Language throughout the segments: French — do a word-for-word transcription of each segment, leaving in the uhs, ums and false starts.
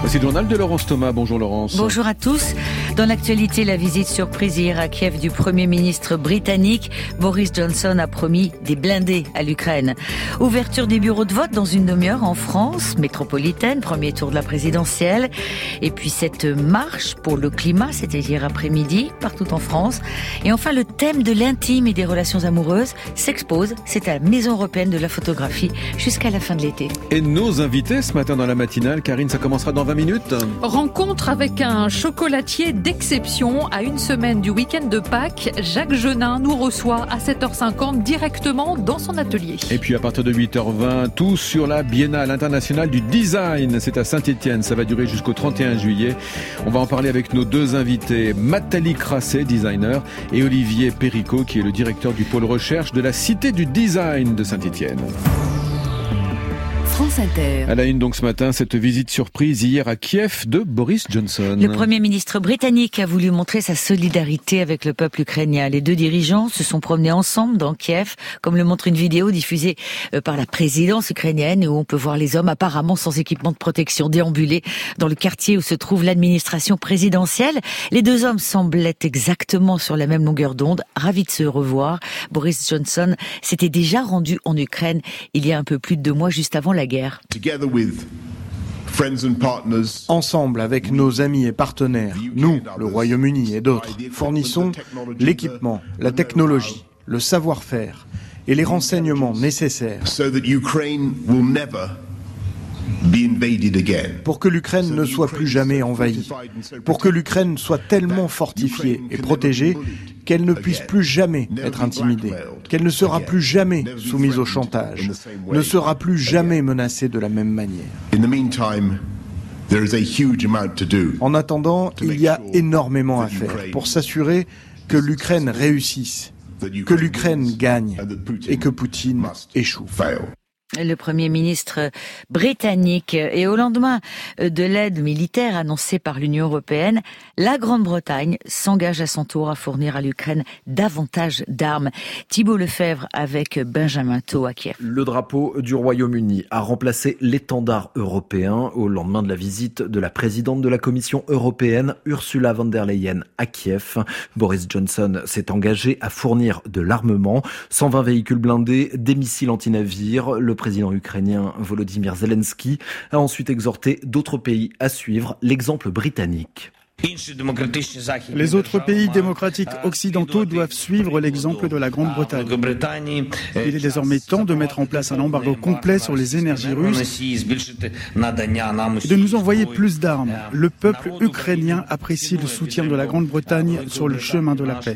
Voici le journal de Laurence Thomas. Bonjour Laurence. Bonjour à tous. Dans l'actualité, la visite surprise hier à Kiev du Premier ministre britannique. Boris Johnson a promis des blindés à l'Ukraine. Ouverture des bureaux de vote dans une demi-heure en France métropolitaine, premier tour de la présidentielle. Et puis cette marche pour le climat, c'était hier après-midi, partout en France. Et enfin, le thème de l'intime et des relations amoureuses s'expose. C'est à la Maison européenne de la photographie jusqu'à la fin de l'été. Et nos invités ce matin dans la matinale, Karine, ça commencera dans vingt minutes. Rencontre avec un chocolatier d'exception. À une semaine du week-end de Pâques, Jacques Genin nous reçoit à sept heures cinquante directement dans son atelier. Et puis à partir de huit heures vingt, tout sur la Biennale internationale du design. C'est à Saint-Étienne, ça va durer jusqu'au trente et un juillet. On va en parler avec nos deux invités, Nathalie Crasset, designer, et Olivier Péricot, qui est le directeur du pôle recherche de la Cité du Design de Saint-Étienne. France Inter. À la une donc ce matin, cette visite surprise hier à Kiev de Boris Johnson. Le Premier ministre britannique a voulu montrer sa solidarité avec le peuple ukrainien. Les deux dirigeants se sont promenés ensemble dans Kiev, comme le montre une vidéo diffusée par la présidence ukrainienne où on peut voir les hommes apparemment sans équipement de protection déambuler dans le quartier où se trouve l'administration présidentielle. Les deux hommes semblaient exactement sur la même longueur d'onde, ravis de se revoir. Boris Johnson s'était déjà rendu en Ukraine il y a un peu plus de deux mois, juste avant la guerre. Ensemble avec nos amis et partenaires, nous, le Royaume-Uni et d'autres, fournissons l'équipement, la technologie, le savoir-faire et les renseignements nécessaires pour que l'Ukraine ne soit plus jamais envahie, pour que l'Ukraine soit tellement fortifiée et protégée qu'elle ne puisse plus jamais être intimidée, qu'elle ne sera plus jamais soumise au chantage, ne sera plus jamais menacée de la même manière. En attendant, il y a énormément à faire pour s'assurer que l'Ukraine réussisse, que l'Ukraine gagne et que Poutine échoue. Le Premier ministre britannique, et au lendemain de l'aide militaire annoncée par l'Union européenne, la Grande-Bretagne s'engage à son tour à fournir à l'Ukraine davantage d'armes. Thibault Lefebvre avec Benjamin Tho à Kiev. Le drapeau du Royaume-Uni a remplacé l'étendard européen au lendemain de la visite de la présidente de la Commission européenne, Ursula von der Leyen, à Kiev. Boris Johnson s'est engagé à fournir de l'armement, cent vingt véhicules blindés, des missiles anti-navires. Le président ukrainien Volodymyr Zelensky a ensuite exhorté d'autres pays à suivre l'exemple britannique. Les autres pays démocratiques occidentaux doivent suivre l'exemple de la Grande-Bretagne. Il est désormais temps de mettre en place un embargo complet sur les énergies russes et de nous envoyer plus d'armes. Le peuple ukrainien apprécie le soutien de la Grande-Bretagne sur le chemin de la paix.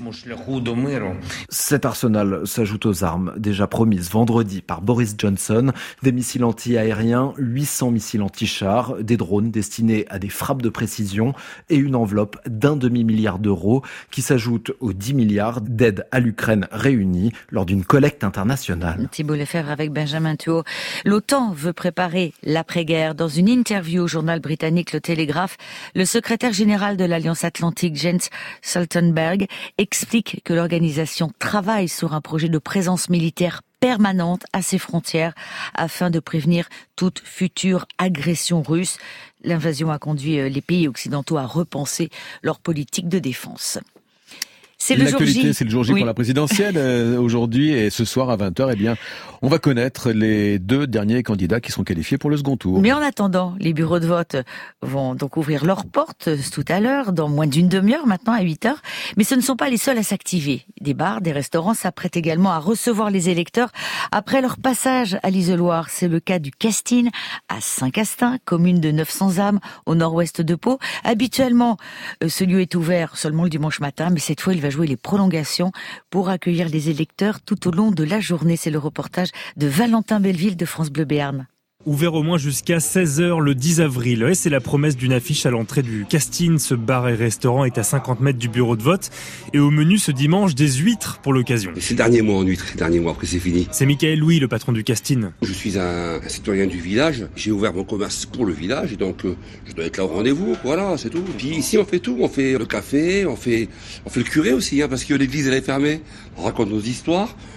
Cet arsenal s'ajoute aux armes déjà promises vendredi par Boris Johnson, des missiles anti-aériens, huit cents missiles anti-chars, des drones destinés à des frappes de précision et une Une enveloppe d'un demi-milliard d'euros qui s'ajoute aux dix milliards d'aides à l'Ukraine réunies lors d'une collecte internationale. Thibault Lefebvre avec Benjamin Tho. L'OTAN veut préparer l'après-guerre. Dans une interview au journal britannique Le Télégraphe, le secrétaire général de l'Alliance Atlantique, Jens Stoltenberg, explique que l'organisation travaille sur un projet de présence militaire permanente à ses frontières afin de prévenir toute future agression russe. L'invasion a conduit les pays occidentaux à repenser leur politique de défense. C'est le jour J. C'est le jour J oui. pour la présidentielle euh, aujourd'hui et ce soir à vingt heures, eh bien, on va connaître les deux derniers candidats qui sont qualifiés pour le second tour. Mais en attendant, les bureaux de vote vont donc ouvrir leurs portes tout à l'heure, dans moins d'une demi-heure maintenant, à huit heures. Mais ce ne sont pas les seuls à s'activer. Des bars, des restaurants s'apprêtent également à recevoir les électeurs après leur passage à l'isoloir. C'est le cas du Castine à Saint-Castin, commune de neuf cents âmes au nord-ouest de Pau. Habituellement, ce lieu est ouvert seulement le dimanche matin, mais cette fois, il va jouer les prolongations pour accueillir les électeurs tout au long de la journée. C'est le reportage de Valentin Belleville de France Bleu Béarn. Ouvert au moins jusqu'à seize heures le dix avril. Et c'est la promesse d'une affiche à l'entrée du Castine. Ce bar et restaurant est à cinquante mètres du bureau de vote. Et au menu ce dimanche, des huîtres pour l'occasion. C'est le dernier mois en huîtres, c'est le dernier mois, après c'est fini. C'est Michael Louis, le patron du Castine. Je suis un, un citoyen du village. J'ai ouvert mon commerce pour le village. Et donc, euh, je dois être là au rendez-vous. Voilà, c'est tout. Puis ici, on fait tout. On fait le café, on fait, on fait le curé aussi, hein, parce que l'église, elle est fermée. On raconte nos histoires.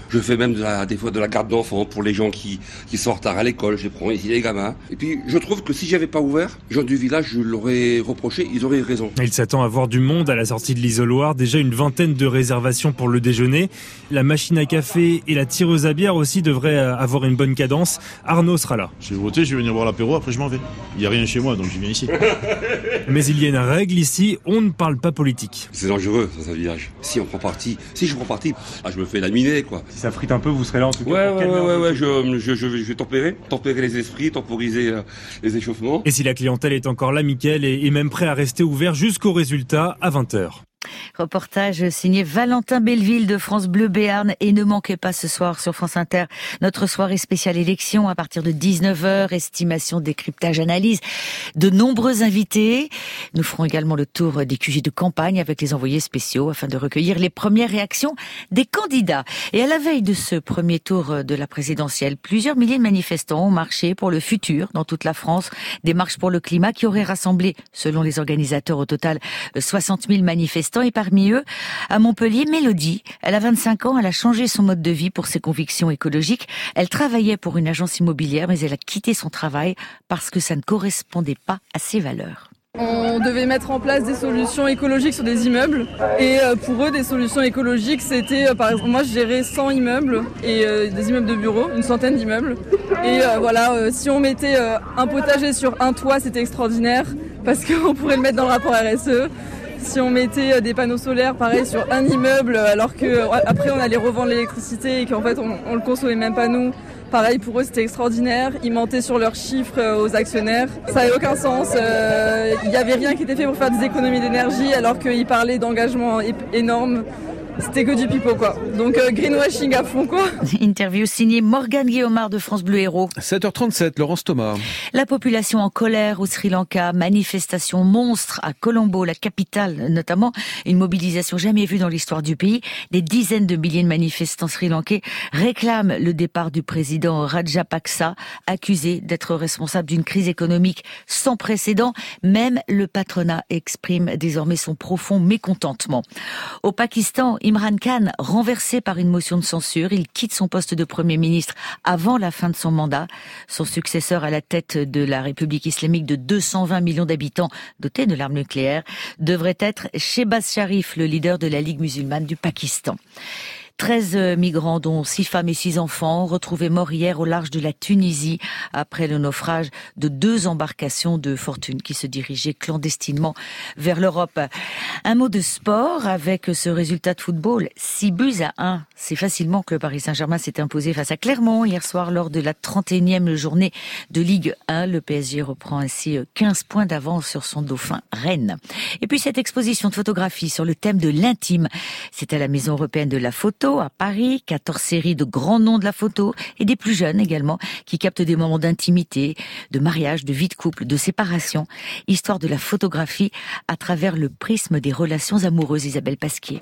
Je fais même de la, des fois de la garde d'enfants pour les gens qui, qui sont en retard à l'école. Je prends ici les gamins. Et puis, je trouve que si j'avais pas ouvert, les gens du village, je l'aurais reproché, ils auraient raison. Il s'attend à voir du monde à la sortie de l'isoloir. Déjà une vingtaine de réservations pour le déjeuner. La machine à café et la tireuse à bière aussi devraient avoir une bonne cadence. Arnaud sera là. J'ai voté, je vais venir boire l'apéro, après je m'en vais. Il n'y a rien chez moi, donc je viens ici. Mais il y a une règle ici, on ne parle pas politique. C'est dangereux dans un village. Si on prend parti, si je prends parti, ah, je me fais laminer, quoi. Si ça frite un peu, vous serez là en tout cas. Ouais, ouais, ouais, ouais, ouais, je, je, je, je vais tempérer, tempérer les esprits, temporiser euh, les échauffements. Et si la clientèle est encore là, Mickaël est, est même prêt à rester ouvert jusqu'au résultat à vingt heures. Reportage signé Valentin Belleville de France Bleu Béarn. Et ne manquez pas ce soir sur France Inter notre soirée spéciale élection à partir de dix-neuf heures. Estimation, décryptage, analyse. De nombreux invités. Nous ferons également le tour des Q G de campagne avec les envoyés spéciaux afin de recueillir les premières réactions des candidats. Et à la veille de ce premier tour de la présidentielle, plusieurs milliers de manifestants ont marché pour le futur dans toute la France. Des marches pour le climat qui auraient rassemblé, selon les organisateurs, au total soixante mille manifestants. Et parmi eux, à Montpellier, Mélodie. Elle a vingt-cinq ans, elle a changé son mode de vie pour ses convictions écologiques. Elle travaillait pour une agence immobilière, mais elle a quitté son travail parce que ça ne correspondait pas à ses valeurs. On devait mettre en place des solutions écologiques sur des immeubles. Et pour eux, des solutions écologiques, c'était, par exemple, moi je gérais cent immeubles et euh, des immeubles de bureaux, une centaine d'immeubles. Et euh, voilà, euh, si on mettait euh, un potager sur un toit, c'était extraordinaire parce qu'on pourrait le mettre dans le rapport R S E. Si on mettait des panneaux solaires, pareil, sur un immeuble, alors qu'après on allait revendre l'électricité et qu'en fait on, on le consommait même pas nous, pareil, pour eux c'était extraordinaire. Ils mentaient sur leurs chiffres aux actionnaire. Ça n'avait aucun sens. Il euh, n'y avait rien qui était fait pour faire des économies d'énergie, alors qu'ils parlaient d'engagements énormes. C'était que du pipeau, quoi. Donc, euh, greenwashing à fond, quoi. Interview signée Morgane Guillaumard de France Bleu Héros. sept heures trente-sept, Laurence Thomas. La population en colère au Sri Lanka, manifestation monstre à Colombo, la capitale notamment, une mobilisation jamais vue dans l'histoire du pays. Des dizaines de milliers de manifestants sri-lankais réclament le départ du président Rajapaksa, accusé d'être responsable d'une crise économique sans précédent. Même le patronat exprime désormais son profond mécontentement. Au Pakistan, Imran Khan, renversé par une motion de censure, il quitte son poste de Premier ministre avant la fin de son mandat. Son successeur à la tête de la République islamique de deux cent vingt millions d'habitants, doté de l'arme nucléaire, devrait être Shehbaz Sharif, le leader de la Ligue musulmane du Pakistan. treize migrants, dont six femmes et six enfants, retrouvés morts hier au large de la Tunisie après le naufrage de deux embarcations de fortune qui se dirigeaient clandestinement vers l'Europe. Un mot de sport avec ce résultat de football, six buts à un. C'est facilement que le Paris Saint-Germain s'est imposé face à Clermont hier soir lors de la trente et unième journée de Ligue un. Le P S G reprend ainsi quinze points d'avance sur son dauphin Rennes. Et puis cette exposition de photographie sur le thème de l'intime, c'est à la Maison européenne de la photo à Paris, quatorze séries de grands noms de la photo et des plus jeunes également qui captent des moments d'intimité, de mariage, de vie de couple, de séparation. Histoire de la photographie à travers le prisme des relations amoureuses. Isabelle Pasquier.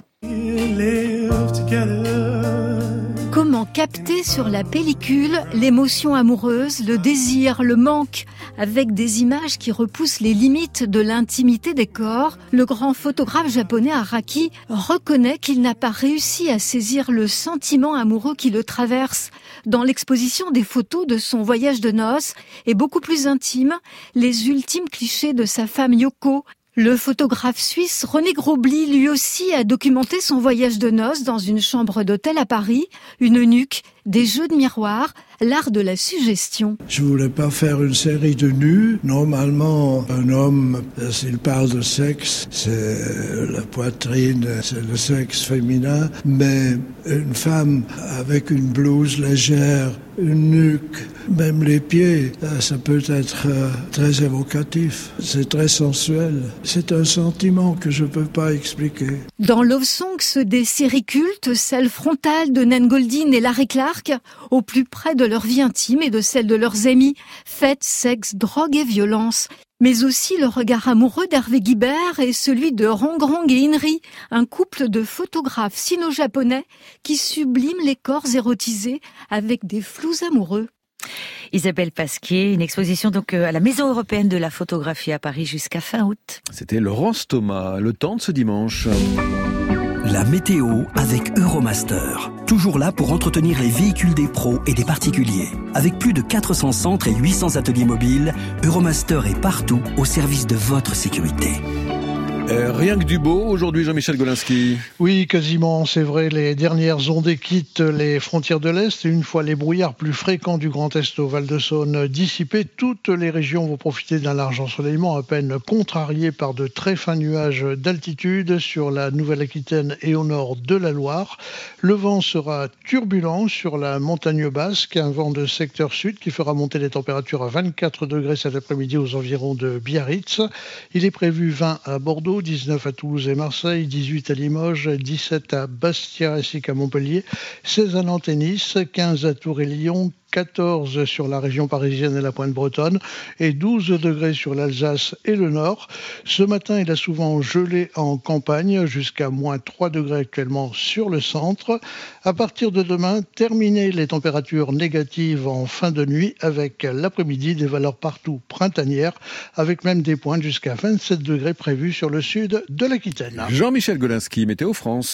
Comment capter sur la pellicule l'émotion amoureuse, le désir, le manque, avec des images qui repoussent les limites de l'intimité des corps? Le grand photographe japonais Araki reconnaît qu'il n'a pas réussi à saisir le sentiment amoureux qui le traverse. Dans l'exposition des photos de son voyage de noces et beaucoup plus intime, les ultimes clichés de sa femme Yoko. Le photographe suisse René Grobli, lui aussi, a documenté son voyage de noces dans une chambre d'hôtel à Paris, une nuque, des jeux de miroir, l'art de la suggestion. Je voulais pas faire une série de nus. Normalement, un homme, s'il parle de sexe, c'est la poitrine, c'est le sexe féminin, mais une femme avec une blouse légère, une nuque, même les pieds, ça peut être très évocatif. C'est très sensuel. C'est un sentiment que je peux pas expliquer. Dans Love Songs, des séries cultes, celle frontale de Nan Goldin et Larry Clark, au plus près de leur vie intime et de celle de leurs amis, fête, sexe, drogue et violence. Mais aussi le regard amoureux d'Hervé Guibert et celui de Rongrong et Inri, un couple de photographes sino-japonais qui subliment les corps érotisés avec des flous amoureux. Isabelle Pasquier, une exposition donc à la Maison européenne de la photographie à Paris jusqu'à fin août. C'était Laurence Thomas, le temps de ce dimanche. La météo avec Euromaster. toujours là pour entretenir les véhicules des pros et des particuliers. Avec plus de quatre cents centres et huit cents ateliers mobiles, Euromaster est partout au service de votre sécurité. Euh, rien que du beau aujourd'hui, Jean-Michel Golinski. Oui, quasiment, c'est vrai. Les dernières ondées quittent les frontières de l'Est et une fois les brouillards plus fréquents du Grand Est au Val-de-Saône dissipés, toutes les régions vont profiter d'un large ensoleillement à peine contrarié par de très fins nuages d'altitude sur la Nouvelle-Aquitaine et au nord de la Loire. Le vent sera turbulent sur la montagne basque, un vent de secteur sud qui fera monter les températures à vingt-quatre degrés cet après-midi aux environs de Biarritz. Il est prévu vingt à Bordeaux, dix-neuf à Toulouse et Marseille, dix-huit à Limoges, dix-sept à Bastia ainsi qu'à Montpellier, seize à Nantes et Nice, quinze à Tours et Lyon, quatorze sur la région parisienne et la pointe bretonne et douze degrés sur l'Alsace et le Nord. Ce matin, il a souvent gelé en campagne jusqu'à moins trois degrés actuellement sur le centre. À partir de demain, terminer les températures négatives en fin de nuit avec l'après-midi des valeurs partout printanières avec même des pointes jusqu'à vingt-sept degrés prévus sur le sud de l'Aquitaine. Jean-Michel Golinski, Météo France.